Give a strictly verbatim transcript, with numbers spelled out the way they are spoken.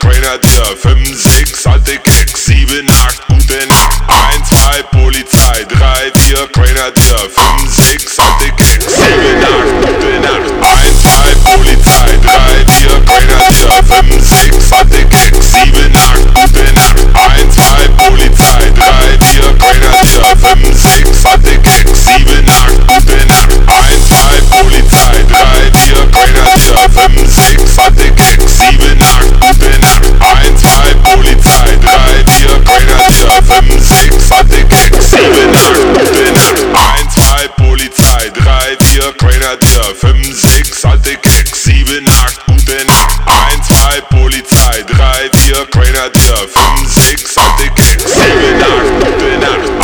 Grenadier, fünf, sechs, alte Keks, sieben, acht, gute Nacht, eins, zwei, Polizei, drei, vier, Grenadier, fünf, sechs, alte Keks, sieben, acht, gute Nacht, eins, zwei, Polizei, drei, vier, Grenadier, fünf, sechs, alte Keks, sieben, acht, gute Nacht, eins, zwei, Polizei, drei, vier, Grenadier, fünf, sechs, alte Keks, sieben, acht, gute Nacht, eins, zwei, Polizei, drei, vier, Grenadier, fünf, sechs, alte Keks, sieben, acht, gute Nacht, eins, zwei, Polizei, drei, vier, Grenadier, fünf, sechs, alte Keks, sieben, acht, gute Nacht, eins, zwei, Polizei, drei, vier, Grenadier, fünf, sechs, alte Keks, sieben, acht, gute Nacht, eins, zwei, Polizei, drei, vier, Grenadier, fünf, sechs, alte Keks, sieben, acht, gute Nacht.